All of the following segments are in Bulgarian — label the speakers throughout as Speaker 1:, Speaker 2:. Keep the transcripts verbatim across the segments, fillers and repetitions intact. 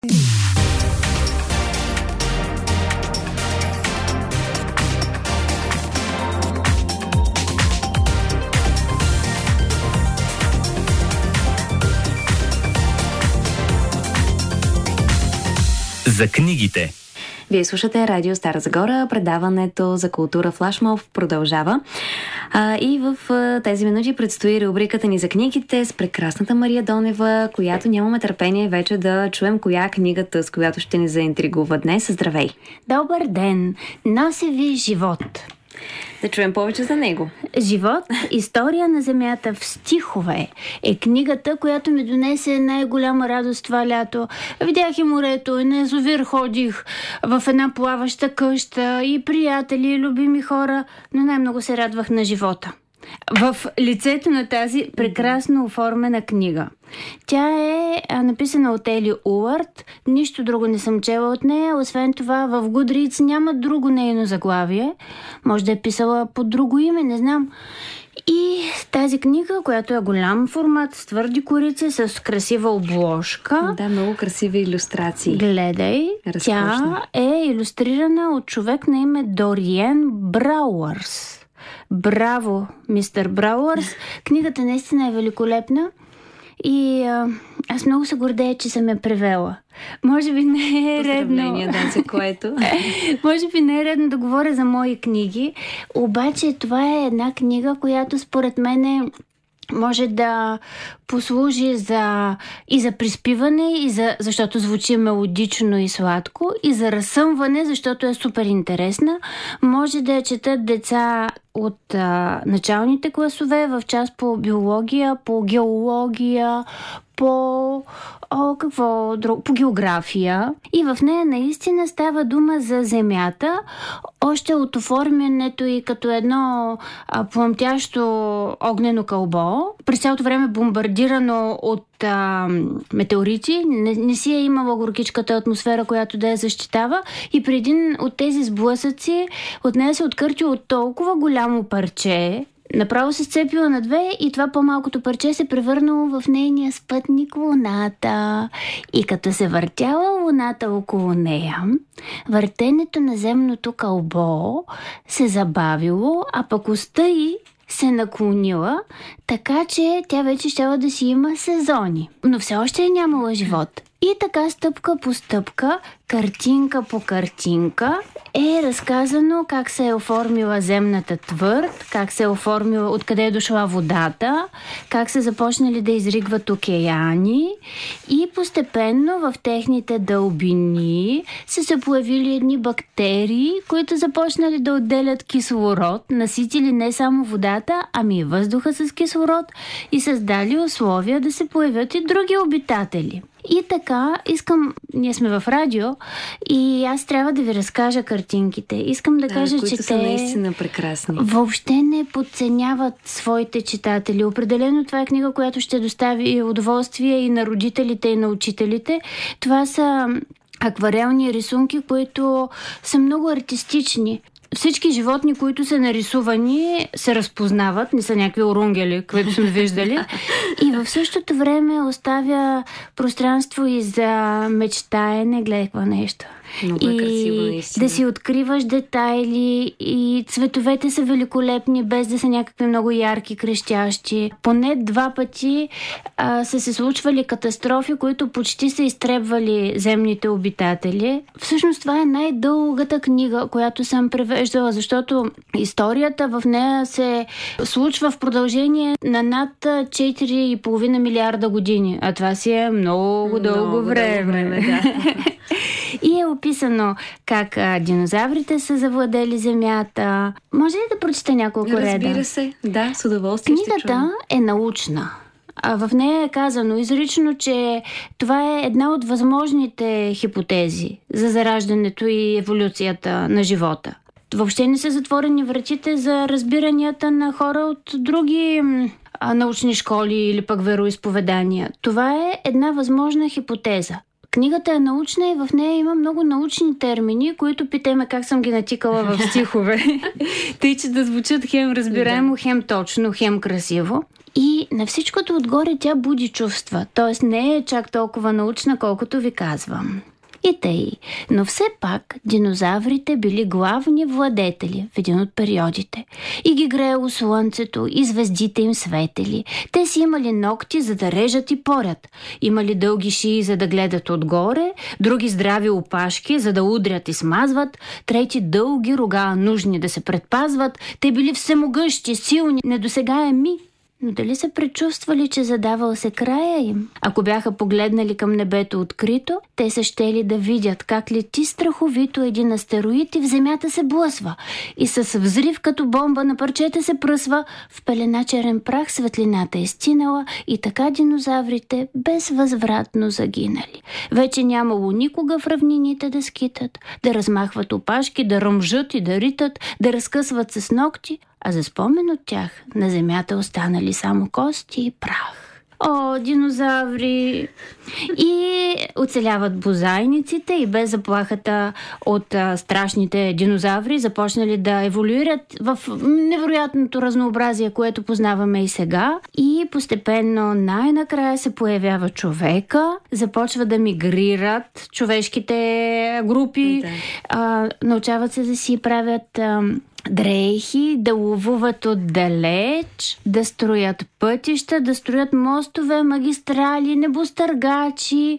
Speaker 1: За книгите.
Speaker 2: Вие слушате Радио Стара Загора, предаването за култура Флашмоб продължава. А, и в а, тези минути предстои рубриката ни за книгите с прекрасната Мария Донева, която нямаме търпение вече да чуем коя книгата, с която ще ни заинтригува днес. Здравей!
Speaker 3: Добър ден! Носи ви живот.
Speaker 2: Да чуем повече за него.
Speaker 3: Живот, история на земята в стихове е книгата, която ми донесе най-голяма радост това лято. Видях и морето, и на язовир ходих в една плаваща къща, и приятели, и любими хора, но най-много се радвах на живота. В лицето на тази прекрасно оформена книга. Тя е написана от Ели Улард. Нищо друго не съм чела от нея. Освен това, в Goodreads няма друго нейно заглавие. Може да е писала под друго име, не знам. И тази книга, която е голям формат, с твърди корици, с красива обложка.
Speaker 2: Да, много красиви илюстрации.
Speaker 3: Гледай,
Speaker 2: Разкошна.
Speaker 3: Тя е илюстрирана от човек на име Дориен Брауърс. Браво, мистер Брауърс. Книгата наистина е великолепна и а, аз много се гордея, че съм я превела. Може би не е редно...
Speaker 2: да, за което.
Speaker 3: Може би не е редно да говоря за мои книги, обаче това е една книга, която според мен е може да послужи за, и за приспиване, и за, защото звучи мелодично и сладко, и за разсъмване, защото е супер интересна. Може да я четат деца от а, началните класове в част по биология, по геология, по о, какво друго, по география. И в нея наистина става дума за земята, още от оформянето и като едно а, пламтящо огнено кълбо, през цялото време бомбардирано от а, метеорити, не, не си е имала горкичката атмосфера, която да я защитава, и при един от тези сблъсъци от нея се откърти от толкова голямо парче, направо се сцепила на две и това по-малкото парче се превърнало в нейния спътник Луната. И като се въртяла Луната около нея, въртенето на земното кълбо се забавило, а пък оста й се наклонила, така че тя вече щяла да си има сезони. Но все още е нямала живот. И така стъпка по стъпка, картинка по картинка е разказано как се е оформила земната твърд, как се е оформила, откъде е дошла водата, как се започнали да изригват океани и постепенно в техните дълбини са се появили едни бактерии, които започнали да отделят кислород, наситили не само водата, ами и въздуха с кислород и създали условия да се появят и други обитатели. И така, искам, ние сме в радио и аз трябва да ви разкажа картинките. Искам да,
Speaker 2: да
Speaker 3: кажа,
Speaker 2: които
Speaker 3: че
Speaker 2: са
Speaker 3: те
Speaker 2: наистина прекрасни.
Speaker 3: Въобще не подценяват своите читатели. Определено това е книга, която ще достави удоволствие и на родителите, и на учителите. Това са акварелни рисунки, които са много артистични. Всички животни, които са нарисувани, се разпознават, не са някакви орунгели, които сме виждали. И в същото време оставя пространство и за мечтаене, гледай какво нещо.
Speaker 2: Много е красиво, наистина.
Speaker 3: Да си откриваш детайли и цветовете са великолепни, без да са някакви много ярки, крещящи. Поне два пъти а, са се случвали катастрофи, които почти са изтребвали земните обитатели. Всъщност това е най-дългата книга, която съм превеждала, защото историята в нея се случва в продължение на над четири и половина милиарда години. А това си е много, много дълго време.
Speaker 2: Дълго време да.
Speaker 3: И е описано как а, динозаврите са завладели земята. Може ли да прочета няколко реда?
Speaker 2: Разбира се, да, с удоволствие ще чуем.
Speaker 3: Книгата е научна. А в нея е казано изрично, че това е една от възможните хипотези за зараждането и еволюцията на живота. Въобще не са затворени вратите за разбиранията на хора от други а, научни школи или пък вероизповедания. Това е една възможна хипотеза. Книгата е научна и в нея има много научни термини, които питаме как съм ги натикала в стихове. Тъй, че да звучат хем разбираемо, хем точно, хем красиво. И на всичкото отгоре тя буди чувства, т.е. не е чак толкова научна, колкото ви казвам. И тъй, но все пак динозаврите били главни владетели в един от периодите. И ги греело слънцето, и звездите им светели. Те си имали ногти, за да режат и порят. Имали дълги шии, за да гледат отгоре, други здрави опашки, за да удрят и смазват, трети дълги рога, нужни да се предпазват. Те били всемогъщи, силни, недосегаеми. Но дали са предчувствали, че задавал се края им? Ако бяха погледнали към небето открито, те са щели да видят как лети страховито един астероид и в земята се блъсва. И с взрив като бомба на парчета се пръсва, в пелена черен прах светлината е стинала и така динозаврите безвъзвратно загинали. Вече нямало никога в равнините да скитат, да размахват опашки, да ръмжат и да ритат, да разкъсват с ногти, а за спомен от тях на земята останали само кости и прах. О, динозаври! И оцеляват бозайниците и без заплахата от а, страшните динозаври започнали да еволюират в невероятното разнообразие, което познаваме и сега. И постепенно най-накрая се появява човека, започва да мигрират човешките групи, а, научават се да си правят А, дрехи, да ловуват отдалеч, да строят пътища, да строят мостове, магистрали, небостъргачи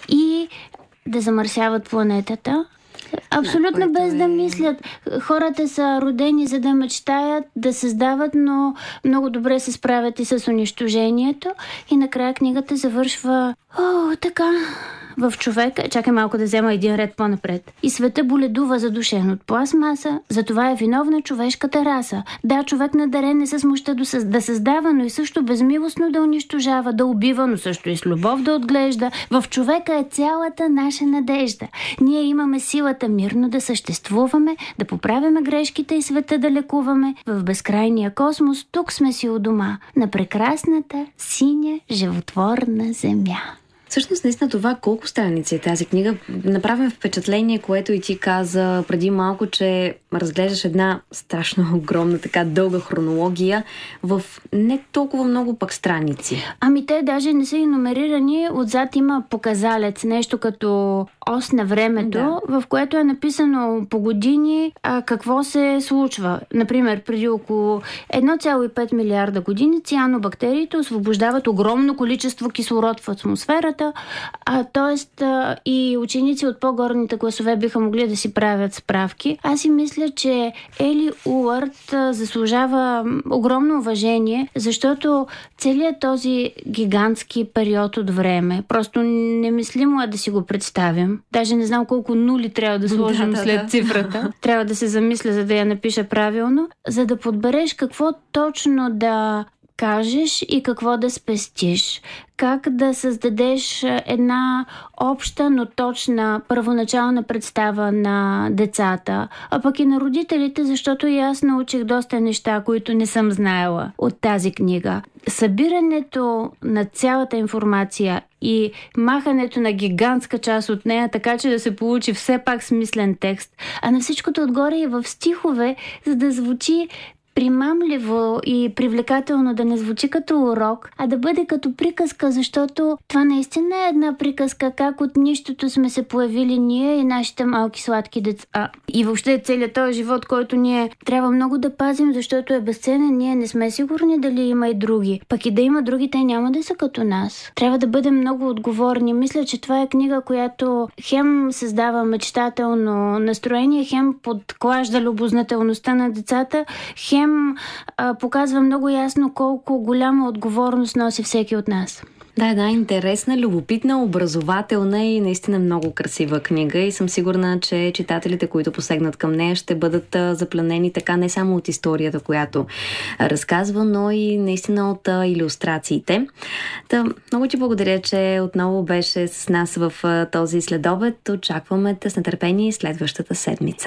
Speaker 3: и да замърсяват планетата. Абсолютно да, без е... да мислят. Хората са родени за да мечтаят, да създават, но много добре се справят и с унищожението. И накрая книгата завършва О, така... в човека, чакай малко да взема един ред по-напред. И света боледува задушен от пластмаса, затова е виновна човешката раса. Да, човек надарен не се смуща да създава, но и също безмилостно да унищожава, да убива, но също и с любов да отглежда. В човека е цялата наша надежда. Ние имаме силата мирно да съществуваме, да поправяме грешките и света да лекуваме. В безкрайния космос тук сме си у дома, на прекрасната, синя, животворна земя.
Speaker 2: Всъщност, наистина това колко страници е тази книга, направим впечатление, което и ти каза преди малко, че разглеждаш една страшно огромна, така дълга хронология в не толкова много пък страници.
Speaker 3: Ами те даже не са и номерирани. Отзад има показалец, нещо като ос на времето, да. В което е написано по години а, какво се случва. Например, преди около едно цяло и пет милиарда години цианобактериите освобождават огромно количество кислород в атмосферата, а, т.е. А, и ученици от по-горните класове биха могли да си правят справки. Аз си мисля, че Ели Улард а, заслужава огромно уважение, защото целият този гигантски период от време, просто немислимо е да си го представим. Даже не знам колко нули трябва да сложим да, да, след да. цифрата. Трябва да се замисля, за да я напиша правилно, за да подбереш какво точно да кажеш и какво да спестиш. Как да създадеш една обща, но точна първоначална представа на децата, а пък и на родителите, защото и аз научих доста неща, които не съм знаела от тази книга. Събирането на цялата информация и махането на гигантска част от нея, така че да се получи все пак смислен текст, а на всичкото отгоре и в стихове, за да звучи примамливо и привлекателно, да не звучи като урок, а да бъде като приказка, защото това наистина е една приказка, как от нищото сме се появили ние и нашите малки сладки деца. И въобще целият този живот, който ние трябва много да пазим, защото е безценен, ние не сме сигурни дали има и други. Пък и да има други, те няма да са като нас. Трябва да бъдем много отговорни. Мисля, че това е книга, която хем създава мечтателно настроение, хем подклажда любознателността на децата, хем а, показва много ясно колко голяма отговорност носи всеки от нас.
Speaker 2: Да, една интересна, любопитна, образователна и наистина много красива книга и съм сигурна, че читателите, които посегнат към нея, ще бъдат запленени така не само от историята, която разказва, но и наистина от илюстрациите. Та, много ти благодаря, че отново беше с нас в този следобед. Очакваме те с нетърпение следващата седмица.